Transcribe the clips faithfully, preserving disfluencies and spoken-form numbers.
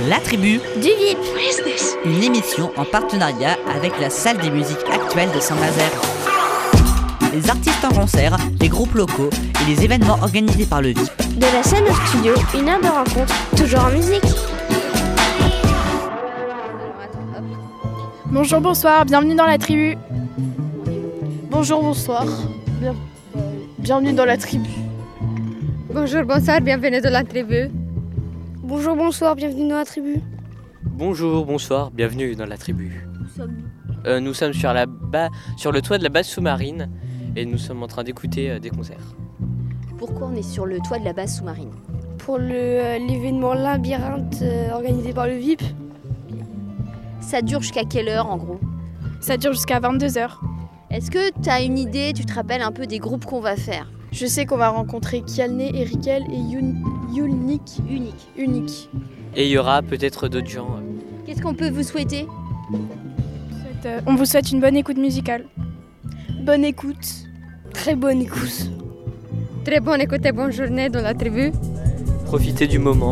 La Tribu du V I P, une émission en partenariat avec la salle des musiques actuelles de Saint-Nazaire. Les artistes en concert, les groupes locaux et les événements organisés par le V I P. De la scène au studio, une heure de rencontre, toujours en musique. Bonjour, bonsoir, bienvenue dans la tribu. Bonjour, bonsoir, Bien, euh, bienvenue dans la tribu. Bonjour, bonsoir, bienvenue dans la tribu. Bonjour, bonsoir, bienvenue dans la tribu. Bonjour, bonsoir, bienvenue dans la tribu. Nous sommes, euh, nous sommes sur, la ba- sur le toit de la base sous-marine et nous sommes en train d'écouter euh, des concerts. Pourquoi on est sur le toit de la base sous-marine ? Pour le, euh, l'événement Labyrinthe euh, organisé par le V I P. Ça dure jusqu'à quelle heure en gros ? Ça dure jusqu'à vingt-deux heures. Est-ce que tu as une idée, tu te rappelles un peu des groupes qu'on va faire ? Je sais qu'on va rencontrer Kialné, Erikel et Yun, Yulnik. Unique. Unique. Et il y aura peut-être d'autres gens. euh. Qu'est-ce qu'on peut vous souhaiter ? On vous souhaite une bonne écoute musicale. Bonne écoute. Très bonne écoute. Très bonne écoute et bonne journée dans la tribu. Profitez du moment.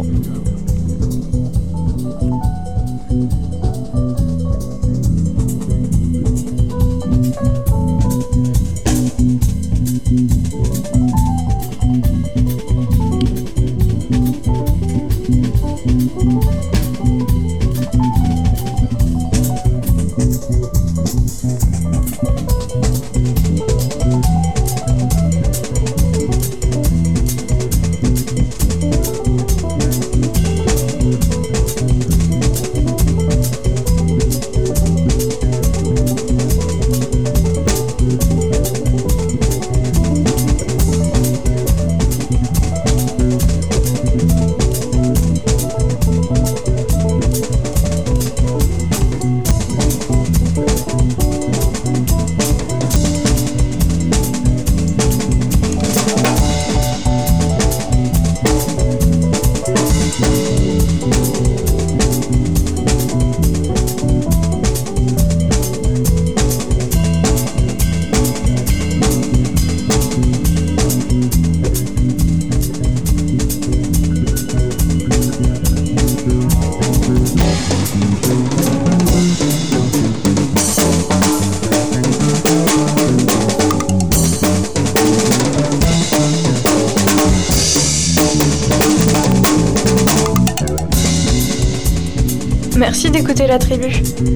Merci d'écouter la tribu.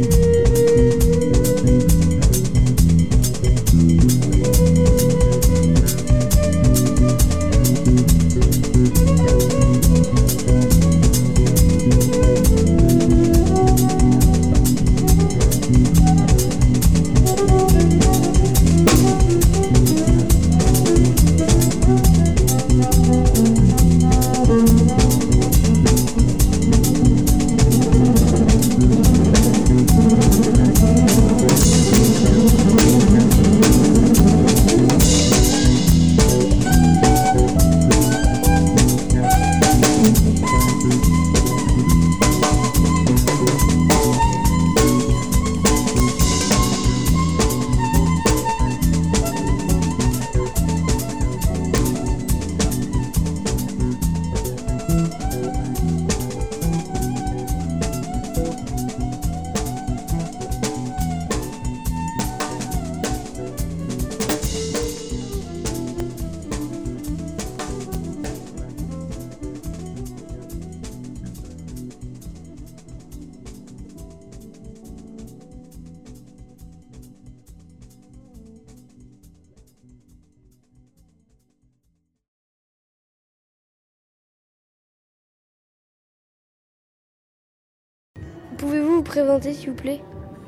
Pouvez-vous vous présenter s'il vous plaît ?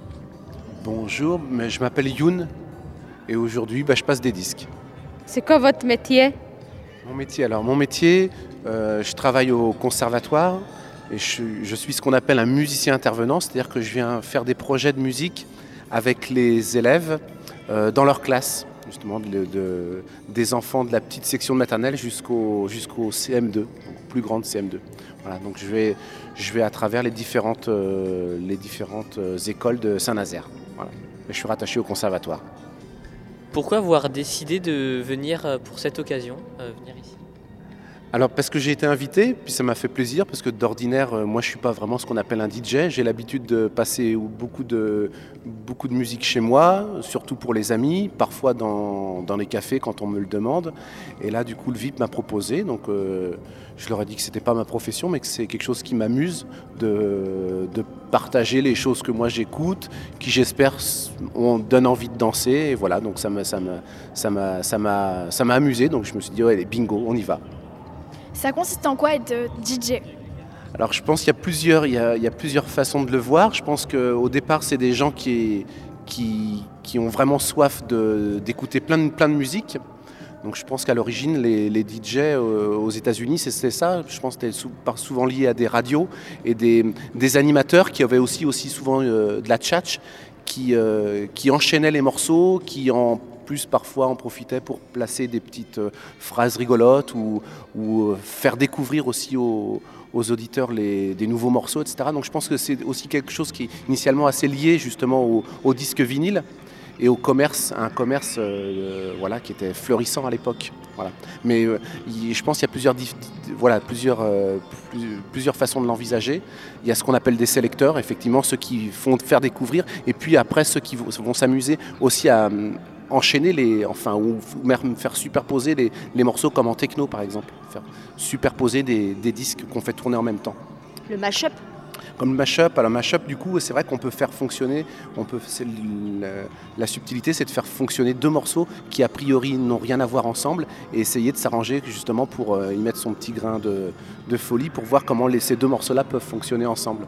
Bonjour, mais je m'appelle Youn et aujourd'hui bah, je passe des disques. C'est quoi votre métier ? Mon métier, alors mon métier, euh, je travaille au conservatoire et je, je suis ce qu'on appelle un musicien intervenant, c'est-à-dire que je viens faire des projets de musique avec les élèves euh, dans leur classe, justement de, de, des enfants de la petite section de maternelle jusqu'au, jusqu'au C M deux, donc plus grande C M deux. Voilà, donc je vais, je vais à travers les différentes, euh, les différentes euh, écoles de Saint-Nazaire. Voilà. Et je suis rattaché au conservatoire. Pourquoi avoir décidé de venir pour cette occasion, euh, venir ici ? Alors parce que j'ai été invité, puis ça m'a fait plaisir, parce que d'ordinaire, euh, moi je suis pas vraiment ce qu'on appelle un D J. J'ai l'habitude de passer beaucoup de, beaucoup de musique chez moi, surtout pour les amis, parfois dans, dans les cafés quand on me le demande. Et là du coup le V I P m'a proposé, donc euh, je leur ai dit que c'était pas ma profession, mais que c'est quelque chose qui m'amuse de, de partager les choses que moi j'écoute, qui j'espère on donne envie de danser. Et voilà, donc ça m'a, ça m'a, ça m'a, ça m'a, ça m'a amusé, donc je me suis dit ouais, bingo, on y va. Ça consiste en quoi être D J ? Alors je pense qu'il y a plusieurs, il y a, il y a plusieurs façons de le voir. Je pense qu'au départ, c'est des gens qui, qui, qui ont vraiment soif de, d'écouter plein de, plein de musique. Donc je pense qu'à l'origine, les, les D J euh, aux États-Unis, c'était ça. Je pense que c'était sou, souvent lié à des radios et des, des animateurs qui avaient aussi, aussi souvent euh, de la tchatch, qui, euh, qui enchaînaient les morceaux, qui en plus parfois en profitaient pour placer des petites euh, phrases rigolotes ou, ou euh, faire découvrir aussi aux, aux auditeurs les, des nouveaux morceaux, et cetera. Donc je pense que c'est aussi quelque chose qui est initialement assez lié justement au, au disque vinyle et au commerce, un commerce euh, voilà, qui était florissant à l'époque. Voilà. Mais euh, y, je pense qu'il y a plusieurs, voilà, plusieurs, euh, plus, plusieurs façons de l'envisager. Il y a ce qu'on appelle des sélecteurs, effectivement, ceux qui font faire découvrir, et puis après ceux qui vont, vont s'amuser aussi à enchaîner les, enfin, ou même faire superposer les, les morceaux comme en techno par exemple, faire superposer des, des disques qu'on fait tourner en même temps. Le mash-up. Comme le mash-up, alors mash-up du coup c'est vrai qu'on peut faire fonctionner, on peut, c'est la, la subtilité c'est de faire fonctionner deux morceaux qui a priori n'ont rien à voir ensemble et essayer de s'arranger justement pour euh, y mettre son petit grain de, de folie pour voir comment les, ces deux morceaux-là peuvent fonctionner ensemble.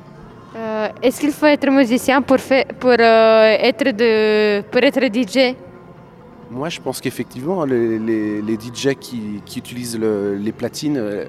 Euh, est-ce qu'il faut être musicien pour, faire, pour, euh, être, de, pour être D J ? Moi, je pense qu'effectivement, les, les, les D J qui, qui utilisent le, les platines euh,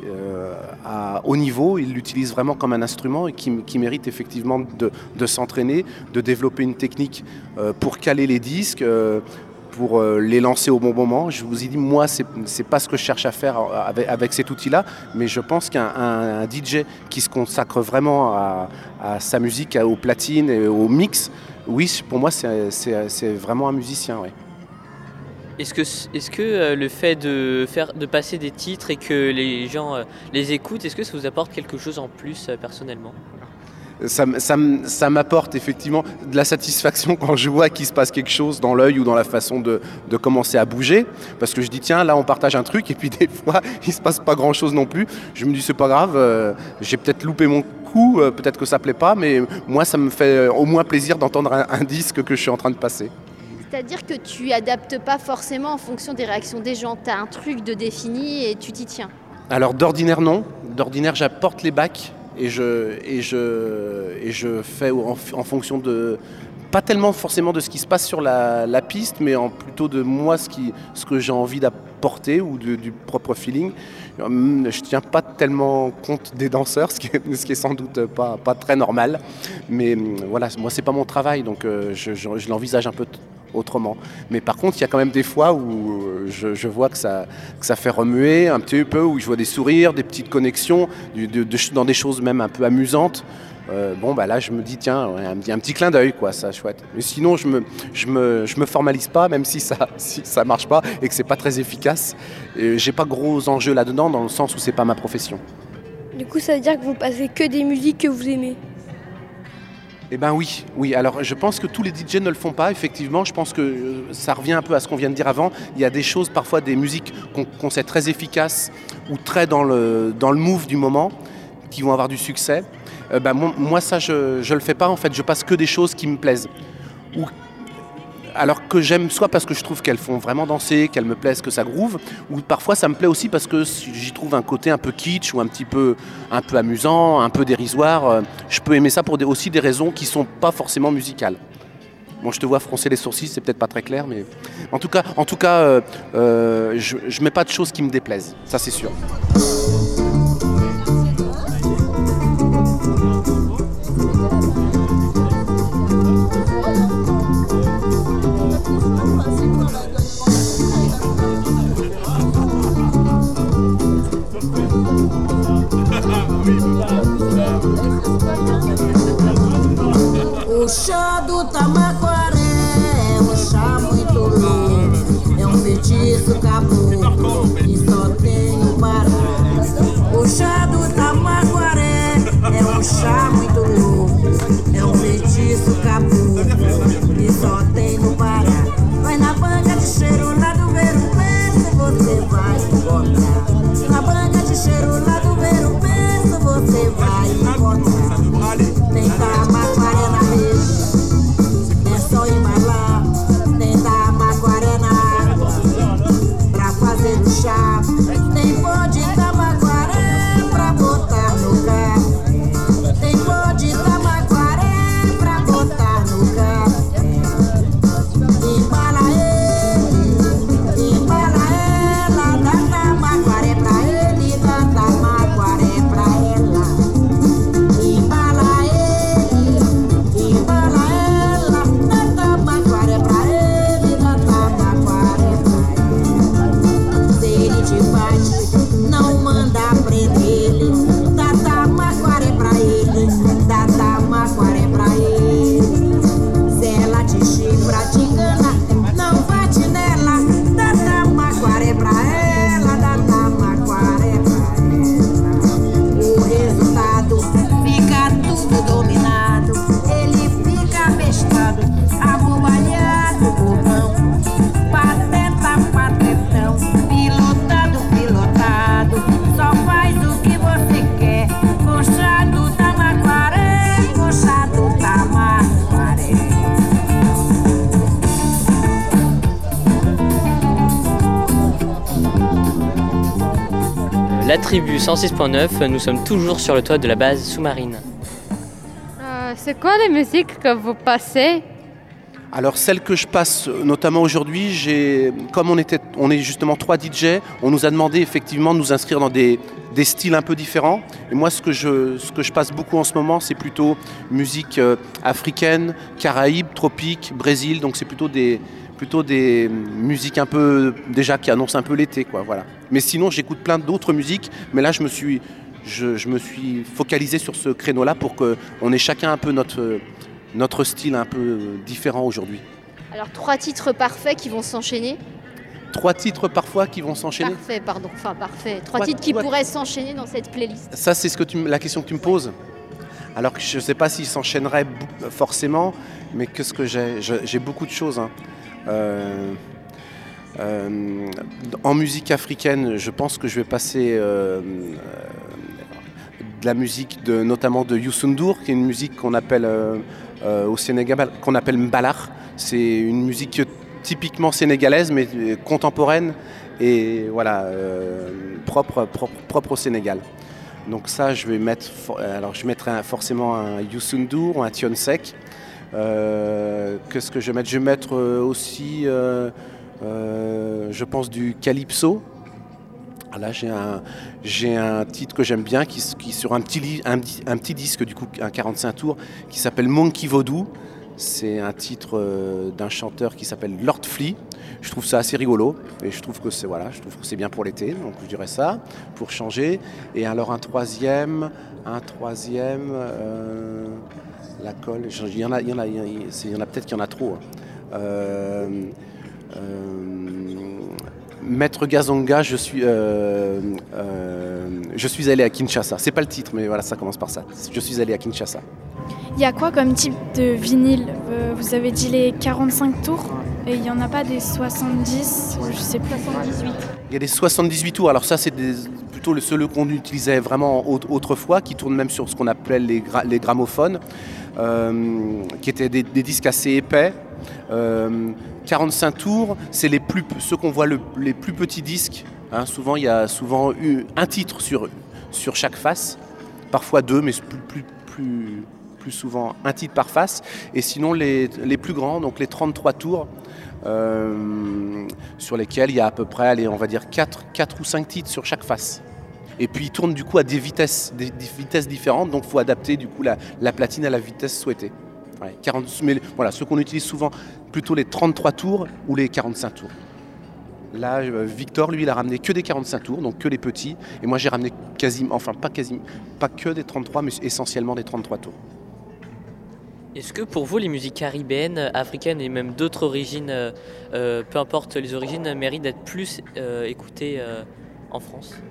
à haut niveau, ils l'utilisent vraiment comme un instrument et qui, qui méritent effectivement de, de s'entraîner, de développer une technique euh, pour caler les disques, euh, pour euh, les lancer au bon moment. Je vous ai dit, moi, c'est, c'est pas ce que je cherche à faire avec, avec cet outil-là, mais je pense qu'un un, un D J qui se consacre vraiment à, à sa musique, aux platines et au mix, oui, pour moi, c'est, c'est, c'est vraiment un musicien, ouais. Est-ce que, est-ce que euh, le fait de, faire, de passer des titres et que les gens euh, les écoutent, est-ce que ça vous apporte quelque chose en plus euh, personnellement ? Ça, ça, ça m'apporte effectivement de la satisfaction quand je vois qu'il se passe quelque chose dans l'œil ou dans la façon de, de commencer à bouger. Parce que je dis tiens, là on partage un truc et puis des fois il ne se passe pas grand chose non plus. Je me dis c'est pas grave, euh, j'ai peut-être loupé mon coup, euh, peut-être que ça plaît pas, mais moi ça me fait au moins plaisir d'entendre un, un disque que je suis en train de passer. C'est-à-dire que tu adaptes pas forcément en fonction des réactions des gens. Tu as un truc de défini et tu t'y tiens. Alors d'ordinaire non. D'ordinaire j'apporte les bacs et je, et je, et je fais en, en fonction de... Pas tellement forcément de ce qui se passe sur la, la piste, mais en plutôt de moi ce, qui, ce que j'ai envie d'apporter ou de, du propre feeling. Je ne tiens pas tellement compte des danseurs, ce qui est, ce qui est sans doute pas, pas très normal. Mais voilà, moi c'est pas mon travail, donc je, je, je l'envisage un peu t- autrement. Mais par contre, il y a quand même des fois où je, je vois que ça, que ça fait remuer un petit peu, où je vois des sourires, des petites connexions, du, de, de, dans des choses même un peu amusantes. Euh, bon bah là je me dis tiens ouais, un, un petit clin d'œil quoi, ça chouette. Mais sinon je me je me je me formalise pas, même si ça si ça marche pas et que c'est pas très efficace. Et j'ai pas gros enjeux là-dedans dans le sens où c'est pas ma profession. Du coup ça veut dire que vous passez que des musiques que vous aimez. Eh ben oui, oui. Alors je pense que tous les D J ne le font pas, effectivement. Je pense que ça revient un peu à ce qu'on vient de dire avant. Il y a des choses, parfois des musiques qu'on, qu'on sait très efficaces ou très dans le, dans le move du moment, qui vont avoir du succès. Euh, ben, moi, moi ça je ne le fais pas en fait, je passe que des choses qui me plaisent. Ou, alors que j'aime soit parce que je trouve qu'elles font vraiment danser, qu'elles me plaisent, que ça groove, ou parfois ça me plaît aussi parce que j'y trouve un côté un peu kitsch ou un petit peu, un peu amusant, un peu dérisoire. Je peux aimer ça pour des, aussi des raisons qui ne sont pas forcément musicales. Bon, je te vois froncer les sourcils, c'est peut-être pas très clair, mais en tout cas, en tout cas euh, euh, je ne mets pas de choses qui me déplaisent, ça c'est sûr. O chá do Tamaquaré é um chá muito louco, é um feitiço caboclo e só tem uma um chá muito louco. É um feitiço caboclo que só tem no Pará. Vai na banca de cheiro lá do Ver o Peso, você vai encontrar. Na banca de cheiro lá do Ver o Peso, você vai encontrar. Tem Tamaquaré na rede, é só embalar. Tem Tamaquaré na água, pra fazer o chá. Tem pó de Tamaquaré pra botar no café. Tem pó de Tamaquaré pra botar no café. Embala ele, embala ela, dá Tamaquaré pra ele, dá Tamaquaré pra ela. Embala ele, embala ela, dá Tamaquaré pra ele, dá Tamaquaré pra ela. Se ele te bate, não manda prender ele, dá Tamaquaré pra ele, dá Tamaquaré pra ele. Se ela te chifra, te engana, não bate nela, dá Tamaquaré pra ela, dá Tamaquaré pra ela. O resultado fica tudo dominado, ele fica bestado, abobalhado, bobão, pateta, patetão, pilotado, pilotado, só faz o que você quer, conchado, Tamaquaré, conchado, Tamaquaré. La tribu cent six point neuf, nous sommes toujours sur le toit de la base sous-marine. Euh, c'est quoi les musiques que vous passez? Alors celle que je passe notamment aujourd'hui, j'ai, comme on, était, on est justement trois D J, on nous a demandé effectivement de nous inscrire dans des, des styles un peu différents. Et moi ce que je, ce que je passe beaucoup en ce moment, c'est plutôt musique euh, africaine, Caraïbes, tropique, Brésil, donc c'est plutôt des, plutôt des musiques un peu déjà qui annoncent un peu l'été, quoi, voilà. Mais sinon j'écoute plein d'autres musiques, mais là je me suis, je, je me suis focalisé sur ce créneau-là pour qu'on ait chacun un peu notre... notre style un peu différent aujourd'hui. Alors trois titres parfaits qui vont s'enchaîner. Trois titres parfois qui vont s'enchaîner. Parfait, pardon, enfin parfait. Trois, Trois- titres qui trois- pourraient s'enchaîner dans cette playlist. Ça, c'est ce que tu, m- la question que tu me poses. Alors que je ne sais pas s'ils s'enchaîneraient bou- forcément, mais qu'est-ce que j'ai Je- J'ai beaucoup de choses. hein. Euh, euh, en musique africaine, je pense que je vais passer euh, euh, de la musique de, notamment de Youssou N'Dour, qui est une musique qu'on appelle euh, euh, au Sénégal, qu'on appelle mbalar. C'est une musique typiquement sénégalaise, mais euh, contemporaine et voilà, euh, propre, propre, propre au Sénégal. Donc ça, je vais mettre, for- alors je mettrai un- forcément un Youssou N'Dour ou un Tion Sek. Euh, Qu'est-ce que je vais mettre Je vais mettre euh, aussi, euh, euh, je pense, du calypso. Ah, là, j'ai un, j'ai un titre que j'aime bien qui, s- qui est sur un petit, li- un, di- un petit disque, du coup, un quarante-cinq tours, qui s'appelle Monkey Vodou. C'est un titre euh, d'un chanteur qui s'appelle Lord Flea. Je trouve ça assez rigolo et je trouve que c'est voilà, je trouve que c'est bien pour l'été, donc je dirais ça pour changer. Et alors un troisième, un troisième, euh, la colle. je- Il y en a, il y en a, il y en a, c'est- il y en a peut-être qu'il y en a trop. hein. Euh, euh, Maître Gazonga, je suis, euh, euh, je suis allé à Kinshasa. C'est pas le titre, mais voilà, ça commence par ça. Je suis allé à Kinshasa. Il y a quoi comme type de vinyle? Euh, Vous avez dit les quarante-cinq tours et il n'y en a pas des soixante-dix, je sais plus. soixante-dix-huit. Il y a des soixante-dix-huit tours, alors ça c'est des- plutôt le- ceux qu'on utilisait vraiment au- autrefois, qui tournent même sur ce qu'on appelait les, gra- les gramophones, euh, qui étaient des, des disques assez épais. Euh, quarante-cinq tours, c'est les plus, ceux qu'on voit le- les plus petits disques. hein. Souvent il y a souvent eu un titre sur, sur chaque face, parfois deux, mais plus, plus, plus, plus souvent un titre par face. Et sinon les, les plus grands, donc les trente-trois tours, euh, sur lesquels il y a à peu près, allez, on va dire quatre, quatre ou cinq titres sur chaque face. Et puis ils tournent du coup à des vitesses, des, des vitesses différentes, donc il faut adapter du coup la, la platine à la vitesse souhaitée. Ouais, quarante, mais voilà, ceux qu'on utilise souvent, plutôt les trente-trois tours ou les quarante-cinq tours. Là, euh, Victor, lui, il a ramené que des quarante-cinq tours, donc que les petits. Et moi, j'ai ramené quasiment, enfin pas quasiment, pas que des trente-trois, mais essentiellement des trente-trois tours. Est-ce que pour vous, les musiques caribéennes, africaines et même d'autres origines, euh, euh, peu importe les origines, méritent d'être plus euh, écoutées euh, en France?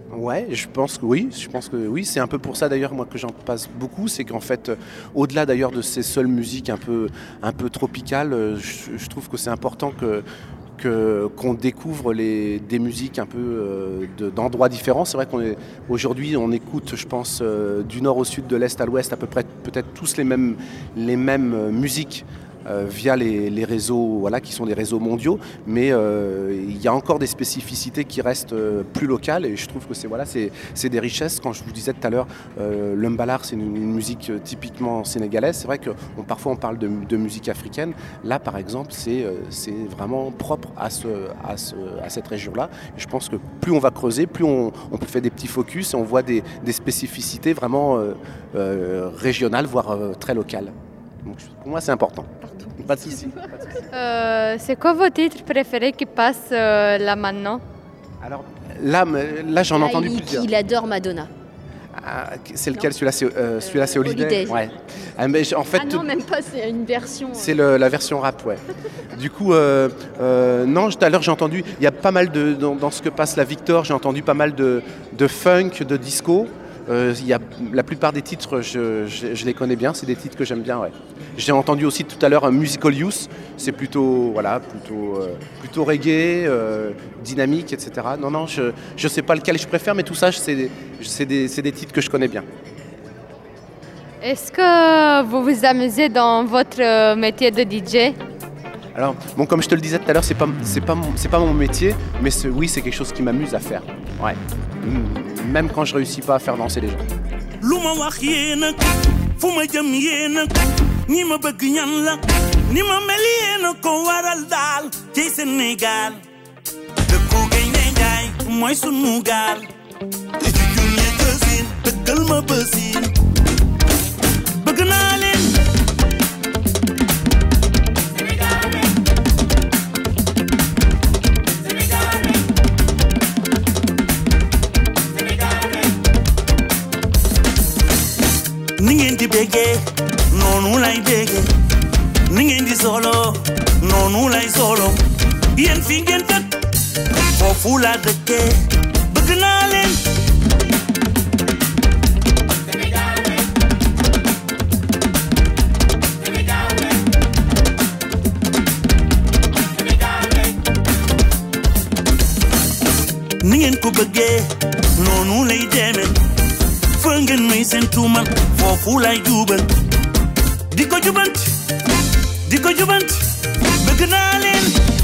Ouais, je pense que oui, je pense que oui, c'est un peu pour ça d'ailleurs moi que j'en passe beaucoup, c'est qu'en fait, euh, au-delà d'ailleurs de ces seules musiques un peu, un peu tropicales, euh, je, je trouve que c'est important que, que, qu'on découvre les, des musiques un peu euh, de, d'endroits différents. C'est vrai qu'on est, aujourd'hui on écoute, je pense, euh, du nord au sud, de l'est à l'ouest, à peu près peut-être tous les mêmes, les mêmes euh, musiques. Euh, via les, les réseaux, voilà, qui sont des réseaux mondiaux, mais euh, il y a encore des spécificités qui restent euh, plus locales, et je trouve que c'est, voilà, c'est, c'est des richesses. Quand je vous disais tout à l'heure, euh, le mbalar, c'est une, une musique typiquement sénégalaise. C'est vrai que on, parfois on parle de, de musique africaine. Là, par exemple, c'est, euh, c'est vraiment propre à, ce, à, ce, à cette région-là. Et je pense que plus on va creuser, plus on, on fait des petits focus et on voit des, des spécificités vraiment euh, euh, régionales, voire euh, très locales. Donc, pour moi, c'est important. Pas de souci. Euh, c'est quoi vos titres préférés qui passent euh, là maintenant? Alors là, là j'en ai Là, entendu il, plusieurs. il adore Madonna. Ah, c'est lequel? Celui-là, c'est, euh, celui-là, c'est Holiday. Holiday. Ouais. Ah, mais en fait, Ah non, même pas, c'est une version. c'est le, la version rap, ouais. Du coup, euh, euh, non, tout à l'heure j'ai entendu, il y a pas mal de, dans, dans ce que passe la Victor, j'ai entendu pas mal de, de funk, de disco. Euh, il y a, la plupart des titres, je, je, je les connais bien, c'est des titres que j'aime bien, ouais. J'ai entendu aussi tout à l'heure un Musical Youth, c'est plutôt, voilà, plutôt, euh, plutôt reggae, euh, dynamique, et cetera. Non, non, je ne sais pas lequel je préfère, mais tout ça, c'est, c'est, des, c'est des titres que je connais bien. Est-ce que vous vous amusez dans votre métier de D J? Alors, bon, comme je te le disais tout à l'heure, c'est pas, c'est pas, mon, c'est pas mon métier, mais c'est, oui, c'est quelque chose qui m'amuse à faire. Ouais. Même quand je réussis pas à faire danser les gens. Ningen di bege, nonu lay bege. Ningen di solo, nonu lay solo. Yen fi ngeen dëkk, foofu la dëkke. Bëgg naa leen. Ni ngeen ko bëggee, nonu lay demee. Ngeen may seen tuuma foofu lay jubal di ko jubant di ko jubant bëgg naa leen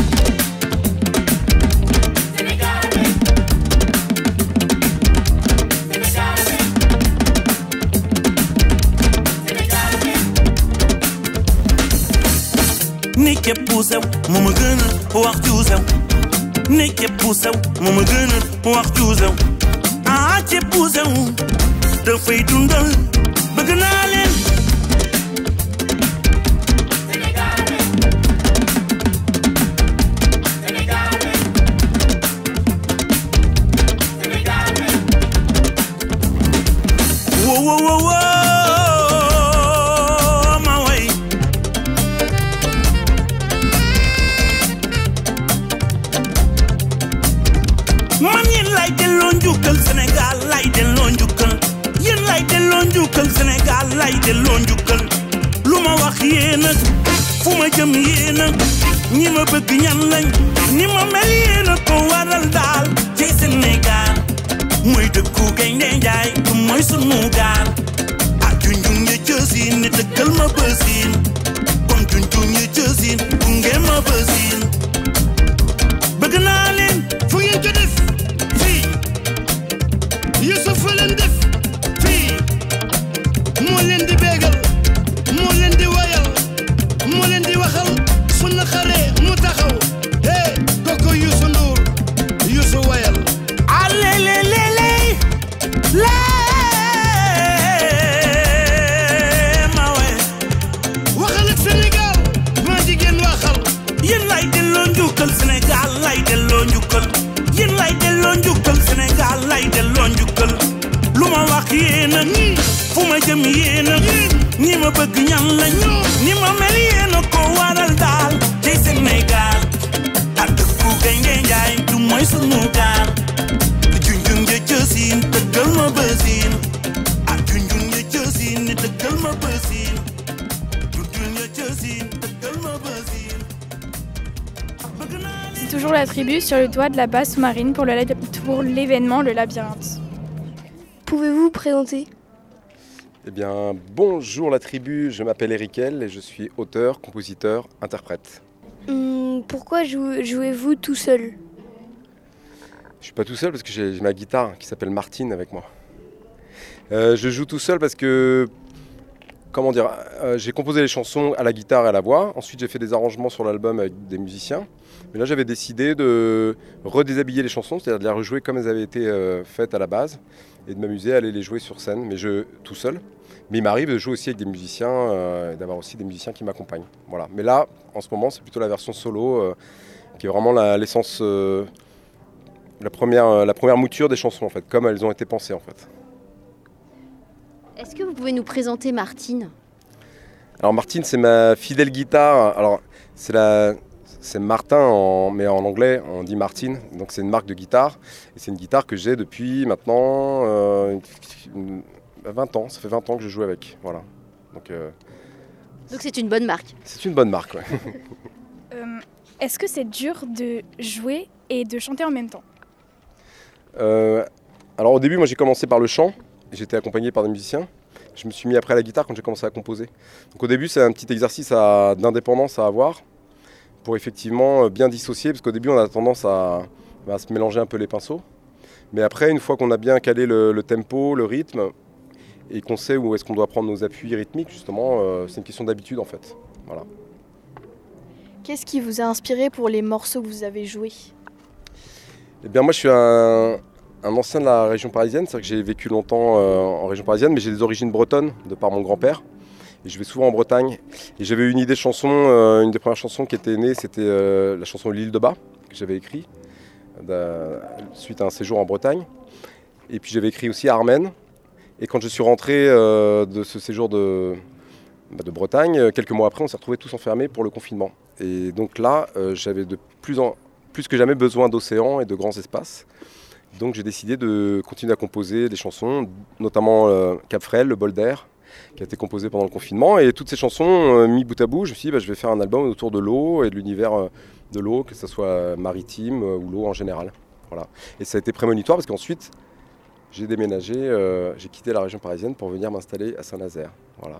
ni képp ku sew mu ma gën a wax ju sew ni képp ku sew mu ma gën a wax ju sew ah képp ku sew dafay dundal bëgg naa leen wo wo wo wo ma way man yéen lay delloo njukkal Sénégal lay delloo njukkal yéen lay delloo njukkal Sénégal lay delloo njukkal lu ma wax yéen ak fu ma jëm yéen ak ñi ma bëgg ñan lañ ni ma mel yéen a ko waral daal ci Sénégal mooy dëkku Gaynde Njaay mooy sunu gaal ak junjun ya jësin ne dëkkal ma bësin kon junjun ya jësin gunge ma bësin bëgg naa leen fu ngeen ko def fii Youssouf fa leen def moo leen di bégal moo leen di wayal moo leen di waxal su naqaree mu taxaw hey kooku Youssou Ndour Youssou wayal ale le le le le ma way waxal ak Sénégal ma jigéen waxal yéen lay delloo njukkal Sénégal lay delloo njukkal yéen lay delloo njukkal Sénégal lay delloo njukkal lu ma wax yéen a fu ma jëm yéen a ñi ma bëgg ñan lañ ni ma mel yéen a ko waral daal ci Sénégal ak dëkku Gaynde Njaay du mooy sunu gaal junjun ja jësi dëggal ma bësin ak junjun ya cësin ni dëggal ma bësin junjun ya cësin dëggal ma bësin. C'est toujours la tribu sur le toit de la base sous-marine pour, le, pour l'événement Le Labyrinthe. Pouvez-vous vous présenter? Eh bien, bonjour la tribu, je m'appelle Erikel et je suis auteur, compositeur, interprète. Hum, pourquoi jou- jouez-vous tout seul? Je suis pas tout seul parce que j'ai, j'ai ma guitare qui s'appelle Martine avec moi. Euh, je joue tout seul parce que, comment dire, euh, j'ai composé les chansons à la guitare et à la voix. Ensuite, j'ai fait des arrangements sur l'album avec des musiciens. Mais là, j'avais décidé de redéshabiller les chansons, c'est-à-dire de les rejouer comme elles avaient été euh, faites à la base et de m'amuser à aller les jouer sur scène, mais je tout seul. Mais il m'arrive de jouer aussi avec des musiciens euh, et d'avoir aussi des musiciens qui m'accompagnent. Voilà. Mais là, en ce moment, c'est plutôt la version solo euh, qui est vraiment la, l'essence, euh, la, première, euh, la première mouture des chansons, en fait, comme elles ont été pensées, en fait. Est-ce que vous pouvez nous présenter Martine? Alors Martine, c'est ma fidèle guitare. Alors c'est la, c'est Martin, en, mais en anglais on dit Martine. Donc c'est une marque de guitare. Et c'est une guitare que j'ai depuis maintenant euh, vingt ans. Ça fait vingt ans que je joue avec. Voilà. Donc, euh, Donc c'est une bonne marque. C'est une bonne marque, ouais. euh, Est-ce que c'est dur de jouer et de chanter en même temps? euh, Alors au début, moi j'ai commencé par le chant. J'étais accompagné par des musiciens. Je me suis mis après à la guitare quand j'ai commencé à composer. Donc au début, c'est un petit exercice à, d'indépendance à avoir pour effectivement bien dissocier, parce qu'au début, on a tendance à, à se mélanger un peu les pinceaux. Mais après, une fois qu'on a bien calé le, le tempo, le rythme, et qu'on sait où est-ce qu'on doit prendre nos appuis rythmiques, justement, euh, c'est une question d'habitude en fait. Voilà. Qu'est-ce qui vous a inspiré pour les morceaux que vous avez joués? Eh bien, moi, je suis un... un ancien de la région parisienne, c'est-à-dire que j'ai vécu longtemps euh, en région parisienne, mais j'ai des origines bretonnes de par mon grand-père. Et je vais souvent en Bretagne. Et j'avais eu une idée de chanson, euh, une des premières chansons qui était née, c'était euh, la chanson L'île de Bas, que j'avais écrit euh, suite à un séjour en Bretagne. Et puis j'avais écrit aussi Armen. Et quand je suis rentré euh, de ce séjour de, bah, de Bretagne, quelques mois après, on s'est retrouvés tous enfermés pour le confinement. Et donc là, euh, j'avais de plus, en, plus que jamais besoin d'océans et de grands espaces. Donc j'ai décidé de continuer à composer des chansons, notamment euh, Cap Frêle, Le Bol d'air, qui a été composé pendant le confinement. Et toutes ces chansons, euh, mis bout à bout, je me suis dit bah, je vais faire un album autour de l'eau et de l'univers euh, de l'eau, que ce soit maritime euh, ou l'eau en général. Voilà. Et ça a été prémonitoire parce qu'ensuite, j'ai déménagé, euh, j'ai quitté la région parisienne pour venir m'installer à Saint-Nazaire. Voilà.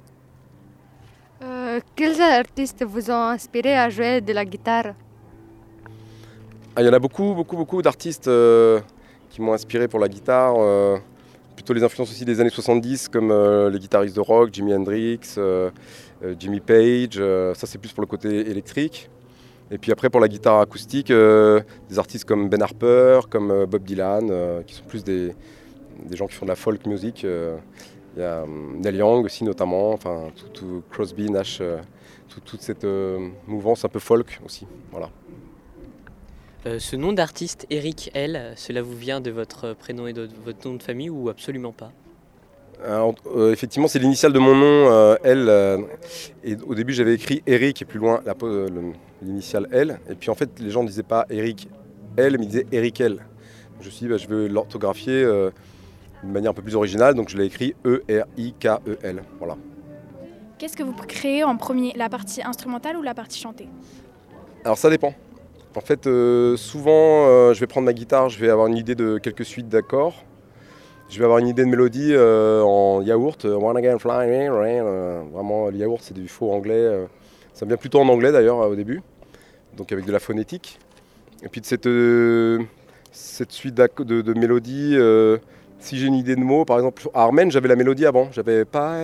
Euh, quels artistes vous ont inspiré à jouer de la guitare? Ah, il y en a beaucoup, beaucoup, beaucoup d'artistes euh, qui m'ont inspiré pour la guitare. Euh, plutôt les influences aussi des années soixante-dix, comme euh, les guitaristes de rock, Jimi Hendrix, euh, euh, Jimmy Page. Euh, ça, c'est plus pour le côté électrique. Et puis après, pour la guitare acoustique, euh, des artistes comme Ben Harper, comme euh, Bob Dylan, euh, qui sont plus des, des gens qui font de la folk music. Euh, il y a euh, Neil Young aussi, notamment. Enfin, tout, tout Crosby, Nash, euh, tout, toute cette euh, mouvance un peu folk aussi. Voilà. Euh, ce nom d'artiste, Eric L, cela vous vient de votre prénom et de votre nom de famille ou absolument pas? Alors, euh, effectivement, c'est l'initiale de mon nom, euh, L. Euh, et au début, j'avais écrit Eric et plus loin la, euh, l'initiale L. Et puis en fait, les gens ne disaient pas Eric L, mais ils disaient Eric L. Je me suis dit, bah, je veux l'orthographier euh, d'une manière un peu plus originale, donc je l'ai écrit E R I K E L. Voilà. Qu'est-ce que vous créez en premier, la partie instrumentale ou la partie chantée? Alors ça dépend. En fait, euh, souvent, euh, je vais prendre ma guitare, je vais avoir une idée de quelques suites d'accords. Je vais avoir une idée de mélodie euh, en yaourt, euh, One Again Flying, euh, vraiment le yaourt c'est du faux anglais. Euh, ça vient plutôt en anglais d'ailleurs euh, au début, donc avec de la phonétique. Et puis de cette, euh, cette suite de, de mélodies, euh, si j'ai une idée de mots, par exemple sur Armen, j'avais la mélodie avant, j'avais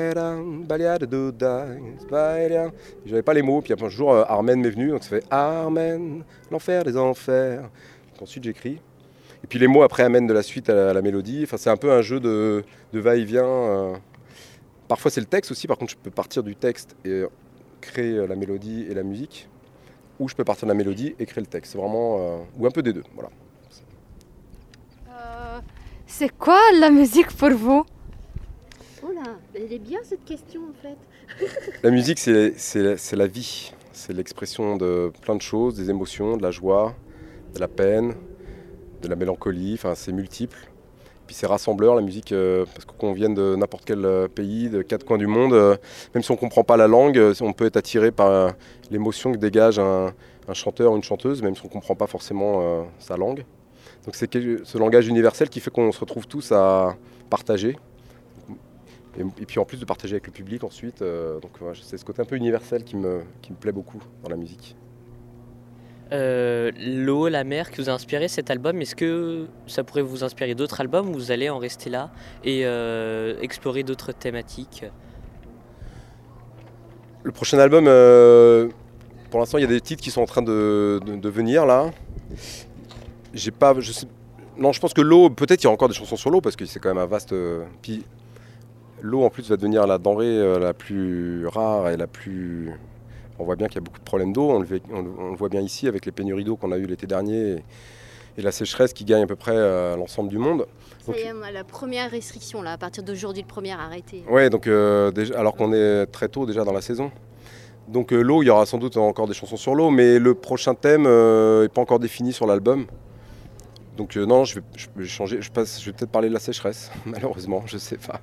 j'avais pas les mots, puis après un jour euh, Armen m'est venu, donc ça fait Armen, l'enfer des enfers. Donc, ensuite j'écris. Et puis les mots après amènent de la suite à la, à la mélodie. Enfin, c'est un peu un jeu de, de va-et-vient. Euh. Parfois c'est le texte aussi, par contre je peux partir du texte et créer la mélodie et la musique. Ou je peux partir de la mélodie et créer le texte. C'est vraiment... Euh, ou un peu des deux, voilà. Euh, c'est quoi la musique pour vous? Oh là, elle est bien cette question en fait. La musique c'est, c'est, c'est la vie. C'est l'expression de plein de choses, des émotions, de la joie, de la peine, de la mélancolie, enfin c'est multiple. Puis c'est rassembleur la musique, euh, parce qu'on vienne de n'importe quel euh, pays, de quatre coins du monde, euh, même si on ne comprend pas la langue, euh, on peut être attiré par euh, l'émotion que dégage un, un chanteur ou une chanteuse, même si on ne comprend pas forcément euh, sa langue. Donc c'est ce langage universel qui fait qu'on se retrouve tous à partager. Et, et puis en plus de partager avec le public ensuite, euh, donc ouais, c'est ce côté un peu universel qui me, qui me plaît beaucoup dans la musique. Euh, l'eau, la mer qui vous a inspiré cet album, est-ce que ça pourrait vous inspirer d'autres albums ou vous allez en rester là et euh, explorer d'autres thématiques? Le prochain album, euh, pour l'instant il y a des titres qui sont en train de, de, de venir là. J'ai pas, je sais, non, je pense que l'eau, peut-être il y aura encore des chansons sur l'eau parce que c'est quand même un vaste. Euh, puis l'eau en plus va devenir la denrée euh, la plus rare et la plus. On voit bien qu'il y a beaucoup de problèmes d'eau, on le, on, on le voit bien ici avec les pénuries d'eau qu'on a eues l'été dernier et, et la sécheresse qui gagne à peu près euh, l'ensemble du monde. Ça y est, on a la première restriction là, à partir d'aujourd'hui, le premier arrêté. Ouais, donc euh, déjà, alors qu'on est très tôt déjà dans la saison. Donc euh, l'eau, il y aura sans doute encore des chansons sur l'eau, mais le prochain thème n'est euh, pas encore défini sur l'album. Donc euh, non, je vais, je vais changer, je, passe, je vais peut-être parler de la sécheresse, malheureusement, je sais pas.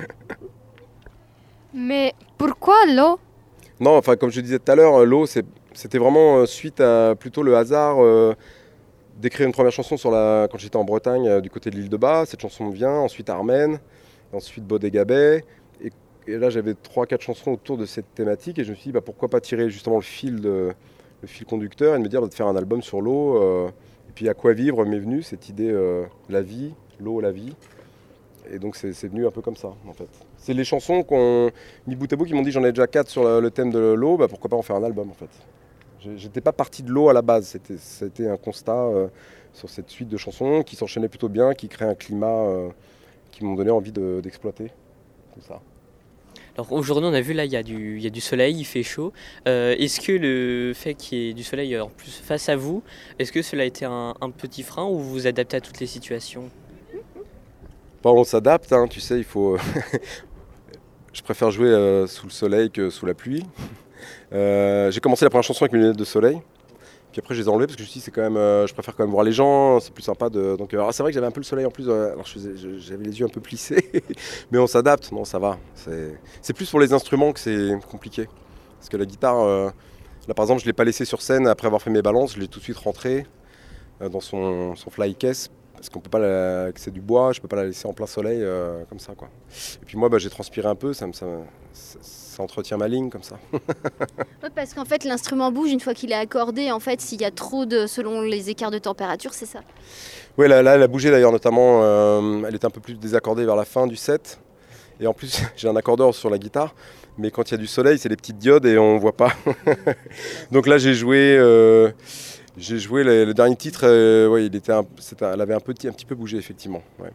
Mais pourquoi l'eau? Non, enfin comme je disais tout à l'heure, l'eau c'était vraiment suite à plutôt le hasard euh, d'écrire une première chanson sur la, quand j'étais en Bretagne euh, du côté de l'île de Bas. Cette chanson me vient, ensuite Armen, ensuite Bodé-Gabet. Et, et là j'avais trois quatre chansons autour de cette thématique et je me suis dit bah, pourquoi pas tirer justement le fil, de, le fil conducteur et de me dire bah, de faire un album sur l'eau. Euh, et puis à quoi vivre m'est venue cette idée, euh, la vie, l'eau, la vie. Et donc c'est, c'est venu un peu comme ça en fait. C'est les chansons qu'on mis bout à bout qui m'ont dit j'en ai déjà quatre sur le, le thème de l'eau, bah pourquoi pas en faire un album en fait. J'étais pas parti de l'eau à la base, c'était, c'était un constat euh, sur cette suite de chansons qui s'enchaînaient plutôt bien, qui créaient un climat euh, qui m'ont donné envie de, d'exploiter tout ça. Alors aujourd'hui on a vu là il y a du, il y a du soleil, il fait chaud. Euh, est-ce que le fait qu'il y ait du soleil en plus face à vous, est-ce que cela a été un, un petit frein ou vous vous adaptez à toutes les situations? On s'adapte, hein, tu sais, il faut. Je préfère jouer euh, sous le soleil que sous la pluie. Euh, j'ai commencé la première chanson avec mes lunettes de soleil, puis après je les ai enlevées parce que je me suis dit c'est quand même, euh, je préfère quand même voir les gens, c'est plus sympa de. Donc euh, c'est vrai que j'avais un peu le soleil en plus, euh, alors je faisais, je, j'avais les yeux un peu plissés, mais on s'adapte, non ça va. C'est, c'est plus pour les instruments que c'est compliqué, parce que la guitare, euh, là par exemple je l'ai pas laissé sur scène après avoir fait mes balances, je l'ai tout de suite rentré euh, dans son, son fly case. Parce qu'on peut pas la, que c'est du bois, je peux pas la laisser en plein soleil euh, comme ça quoi. Et puis moi bah, j'ai transpiré un peu, ça, ça, ça, ça entretient ma ligne comme ça. Ouais, parce qu'en fait l'instrument bouge une fois qu'il est accordé, en fait s'il y a trop de, selon les écarts de température, c'est ça. Oui là, là elle a bougé d'ailleurs notamment, euh, elle était un peu plus désaccordée vers la fin du set. Et en plus j'ai un accordeur sur la guitare, mais quand il y a du soleil c'est les petites diodes et on voit pas. Donc là j'ai joué... Euh, J'ai joué le, le dernier titre, euh, ouais, il était un, c'était, elle avait un petit, un petit peu bougé effectivement. Ouais.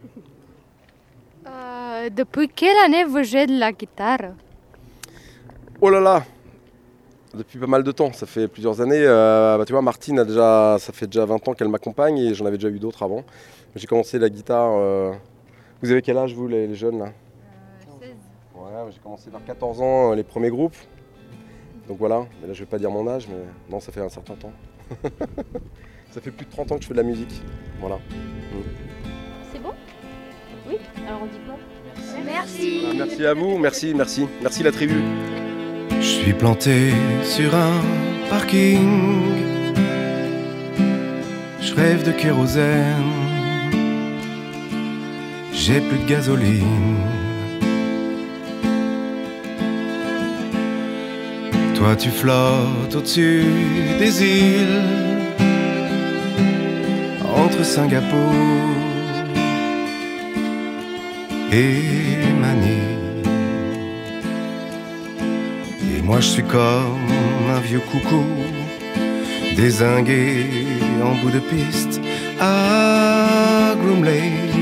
Euh, depuis quelle année vous jouez de la guitare? Oh là là, depuis pas mal de temps, ça fait plusieurs années. Euh, bah, tu vois, Martine a déjà, ça fait déjà vingt ans qu'elle m'accompagne et j'en avais déjà eu d'autres avant. J'ai commencé la guitare. Euh... Vous avez quel âge vous les, les jeunes là? euh, seize. Ouais, j'ai commencé vers quatorze ans les premiers groupes. Donc voilà, mais là je vais pas dire mon âge, mais non, ça fait un certain temps. Ça fait plus de trente ans que je fais de la musique. Voilà. Mmh. C'est bon? Oui. Alors on dit quoi? Merci. Ah, merci à vous, merci, merci, merci la tribu. Je suis planté sur un parking. Je rêve de kérosène. J'ai plus de gasoline. Toi tu flottes au-dessus des îles, entre Singapour et Manille. Et moi je suis comme un vieux coucou, dézingué en bout de piste à Groom Lake.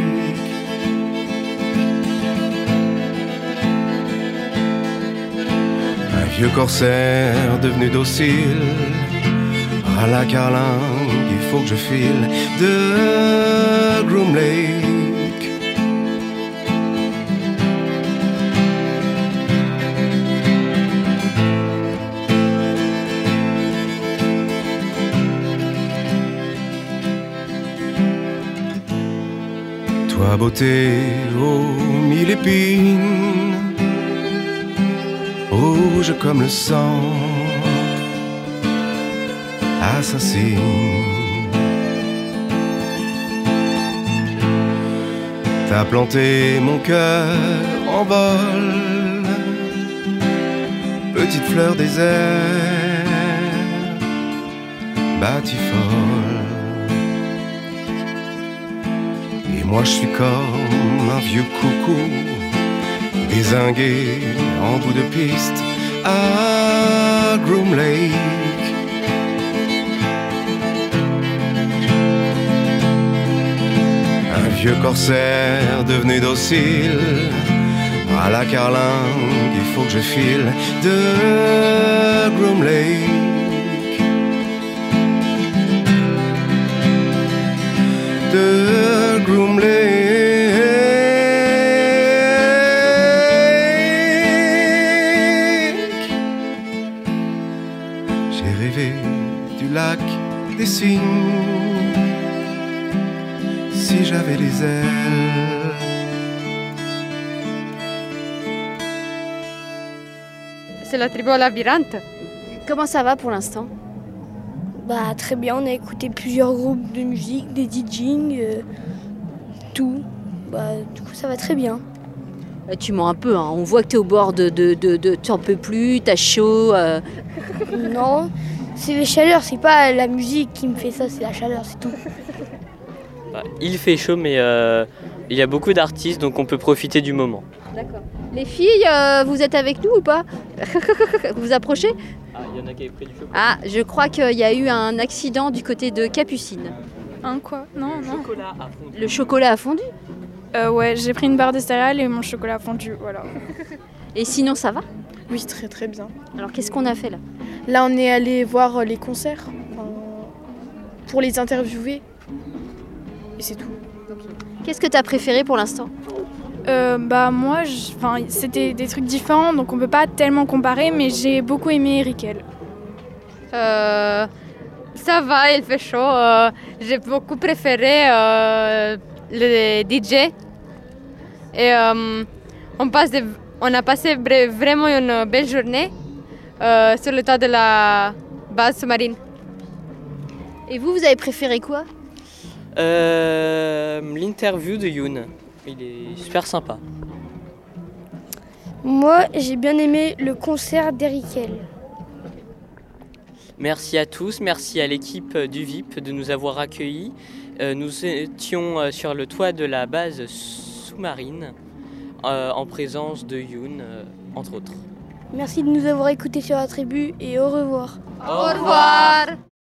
Vieux corsaire devenu docile, à la carlingue, il faut que je file de Groom Lake. Toi beauté aux mille épines, rouge comme le sang, assassine. T'as planté mon cœur en vol, petite fleur désert, batifole. Et moi je suis comme un vieux coucou, dézingué en bout de piste à Groom Lake. Un vieux corsaire devenu docile, à la carlingue il faut que je file de Groom Lake, de Groom Lake. J'ai rêvé du lac des cygnes, si j'avais les ailes. C'est la tribu labyrinthe. Comment ça va pour l'instant? Bah très bien, on a écouté plusieurs groupes de musique, des DJing, euh, tout. Bah du coup ça va très bien. Bah, tu mens un peu, hein. On voit que tu es au bord de... de, de, de t'en peux plus, t'as chaud. Euh... Non, c'est les chaleurs, c'est pas la musique qui me fait ça, c'est la chaleur, c'est tout. Bah, il fait chaud, mais euh, il y a beaucoup d'artistes, donc on peut profiter du moment. D'accord. Les filles, euh, vous êtes avec nous ou pas? Vous vous approchez? Ah, il y en a qui avaient pris du chocolat. Ah, je crois qu'il y a eu un accident du côté de Capucine. Un quoi? Non, Le non. chocolat a fondu. Le chocolat a fondu? Euh, ouais, j'ai pris une barre de céréales et mon chocolat a fondu, voilà. Et sinon, ça va? Oui, très très bien. Alors, qu'est-ce qu'on a fait là? Là, on est allé voir les concerts euh, pour les interviewer. Et c'est tout. Qu'est-ce que tu as préféré pour l'instant? Euh, bah moi, je- 'fin, c'était des trucs différents, donc on peut pas tellement comparer, mais j'ai beaucoup aimé Erikel. Euh, ça va, il fait chaud. Euh, j'ai beaucoup préféré euh, le D J. Et euh, on, passe de- on a passé vra- vraiment une belle journée euh, sur le tas de la base sous-marine. Et vous, vous avez préféré quoi? Euh, L'interview de Youn, il est super sympa. Moi j'ai bien aimé le concert d'Erikel. Merci à tous, merci à l'équipe du V I P de nous avoir accueillis. Euh, nous étions euh, sur le toit de la base sous-marine euh, en présence de Youn, euh, entre autres. Merci de nous avoir écoutés sur la tribu et au revoir. Au revoir.